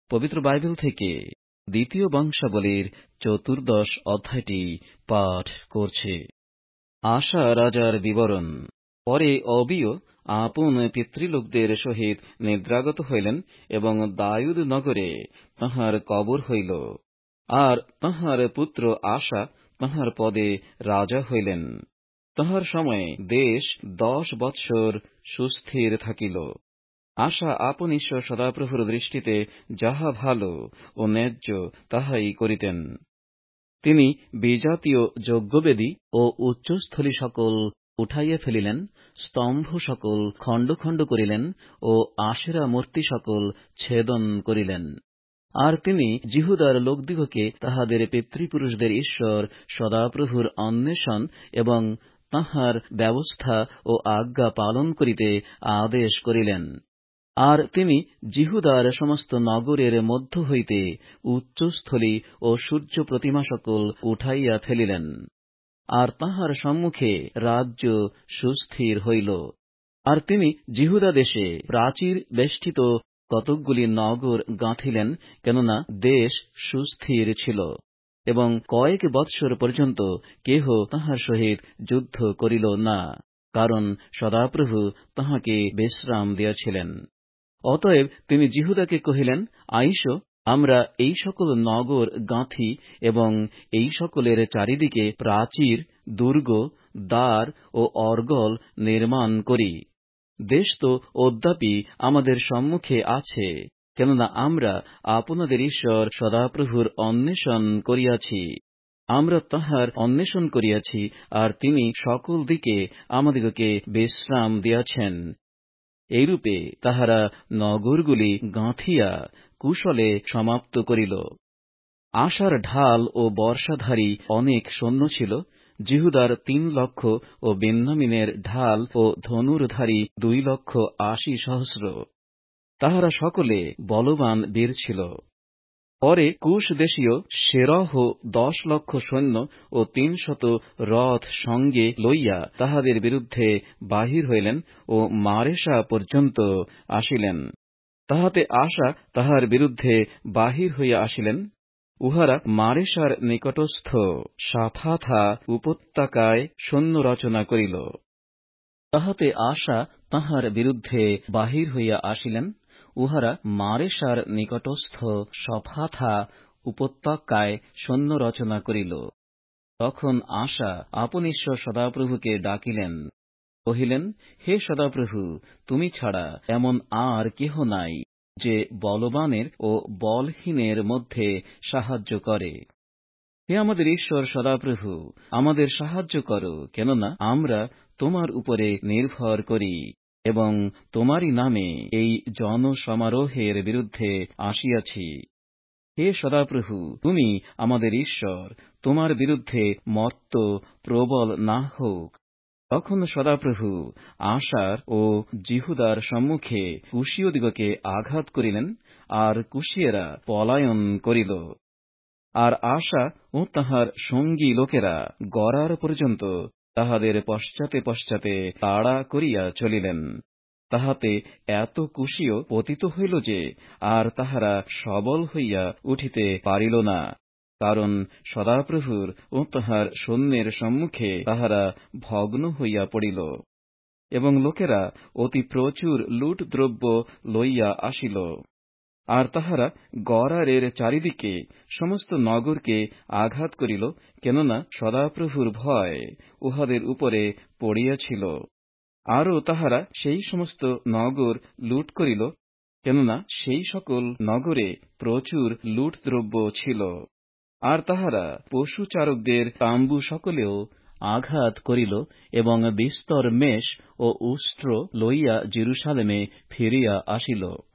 পবিত্র বাইবেল থেকে দ্বিতীয় বংশাবলীর 14 অধ্যায়টি পাঠ করছে। আশা রাজার বিবরণ। পরে অবিয় আপন পিতৃলোকদের সহিত নিদ্রাগত হইলেন এবং দায়ুদ নগরে তাঁহার কবর হইল। আর তাঁহার পুত্র আশা তাঁহার পদে রাজা হইলেন। তাঁহার সময়ে দেশ 10 বৎসর সুস্থির থাকিল। আশা আপন ঈশ্বর সদাপ্রভুর দৃষ্টিতে যাহা ভালো ও ন্যায্য তাহাই করিতেন। তিনি বিজাতীয় যজ্ঞবেদী ও উচ্চস্থলী সকল উঠাইয়া ফেলিলেন, স্তম্ভ সকল খণ্ড খণ্ড করিলেন ও আশেরা মূর্তি সকল ছেদন করিলেন। আর তিনি জিহুদার লোকদিগকে তাহাদের পিতৃপুরুষদের ঈশ্বর সদাপ্রভুর অন্বেষণ এবং তাঁহার ব্যবস্থা ও আজ্ঞা পালন করিতে আদেশ করিলেন। আর তিনি জিহুদার সমস্ত নগরের মধ্য হইতে উচ্চস্থলী ও সূর্য প্রতিমা সকল উঠাইয়া ফেলিলেন। আর তাঁহার সম্মুখে রাজ্য সুস্থির হইল। আর তিনি জিহুদা দেশে প্রাচীর বেষ্টিত কতকগুলি নগর গাঁথিলেন, কেননা দেশ সুস্থির ছিল এবং কয়েক বৎসর পর্যন্ত কেহ তাঁহার সহিত যুদ্ধ করিল না, কারণ সদাপ্রভু তাঁহাকে বিশ্রাম দিয়াছিলেন। অতএব তিনি জিহুদাকে কহিলেন, আইস, আমরা এই সকল নগর গাঁথি এবং এই সকলের চারিদিকে প্রাচীর, দুর্গ, দ্বার ও অর্গল নির্মাণ করি। দেশ তো অদ্যাপি আমাদের সম্মুখে আছে, কেননা আমরা আপনাদের ঈশ্বর সদাপ্রভুর অন্বেষণ করিয়াছি। আমরা তাঁহার অন্বেষণ করিয়াছি, আর তিনি সকল দিকে আমাদিগকে বিশ্রাম দিয়াছেন। এইরূপে তাহারা নগরগুলি গাঁথিয়া কুশলে সমাপ্ত করিল। আশার ঢাল ও বর্ষাধারী অনেক সৈন্য ছিল, জিহুদার 3 লক্ষ ও বেন্যামীনের ঢাল ও ধনুর্ধারী 2,80,000। তাহারা সকলে বলবান বীর ছিল। পরে কুশ দেশীয় সেরহ 10 লক্ষ সৈন্য ও 300 রথ সঙ্গে লইয়া তাহাদের বিরুদ্ধে বাহির হইলেন ও মারেশা পর্যন্ত আসিলেন। তাহাতে আশা তাহার বিরুদ্ধে বাহির হইয়া আসিলেন। উহারা মারেশার নিকটস্থ সাফাথা উপত্যকায় সৈন্য রচনা করিল। তাহাতে আশা তাহার বিরুদ্ধে বাহির হইয়া আসিলেন। উহারা মারেশার নিকটস্থ সফাথা উপত্যকায় সৈন্য রচনা করিল। তখন আশা আপন ঈশ্বর সদাপ্রভুকে ডাকিলেন, কহিলেন, হে সদাপ্রভু, তুমি ছাড়া এমন আর কেহ নাই যে বলবানের ও বলহীনের মধ্যে সাহায্য করে। হে আমাদের ঈশ্বর সদাপ্রভু, আমাদের সাহায্য করো, কেননা আমরা তোমার উপরে নির্ভর করি এবং তোমারই নামে এই জনসমারোহের বিরুদ্ধে আসিয়াছি। হে সদাপ্রভু, তুমি আমাদের ঈশ্বর, তোমার বিরুদ্ধে মত্ত প্রবল না হোক। তখন সদাপ্রভু আশার ও জিহুদার সম্মুখে কুশীয়দিগকে আঘাত করিলেন, আর কুশীয়েরা পলায়ন করিল। আর আশা ও তাহার সঙ্গী লোকেরা গড়ার পর্যন্ত তাহাদের পশ্চাতে পশ্চাতে তাড়া করিয়া চলিলেন। তাহাতে এত কুশীয় পতিত হইল যে আর তাহারা সবল হইয়া উঠিতে পারিল না, কারণ সদাপ্রভুর ও তাহার সৈন্যের সম্মুখে তাহারা ভগ্ন হইয়া পড়িল। এবং লোকেরা অতি প্রচুর লুট দ্রব্য লইয়া আসিল। আর তাহারা গড়ারের চারিদিকে সমস্ত নগরকে আঘাত করিল, কেননা সদাপ্রভুর ভয় উহাদের উপরে পড়িয়াছিল। আরও তাহারা সেই সমস্ত নগর লুট করিল, কেননা সেই সকল নগরে প্রচুর লুট দ্রব্য ছিল। আর তাহারা পশুচারকদের তাম্বু সকলেও আঘাত করিল এবং বিস্তর মেষ ও উষ্ট্র লইয়া জেরুসালেমে ফিরিয়া আসিল।